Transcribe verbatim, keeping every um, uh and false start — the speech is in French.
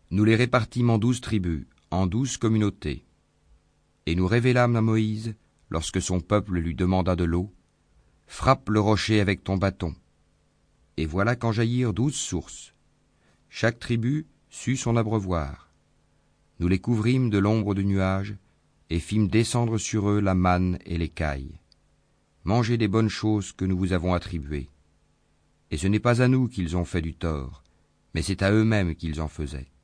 Nous les répartîmes en douze tribus, en douze communautés. Et nous révélâmes à Moïse, lorsque son peuple lui demanda de l'eau, « Frappe le rocher avec ton bâton. » Et voilà qu'en jaillirent douze sources. Chaque tribu sut son abreuvoir. Nous les couvrîmes de l'ombre du nuage, et fîmes descendre sur eux la manne et l'écaille. Mangez des bonnes choses que nous vous avons attribuées. Et ce n'est pas à nous qu'ils ont fait du tort, mais c'est à eux-mêmes qu'ils en faisaient.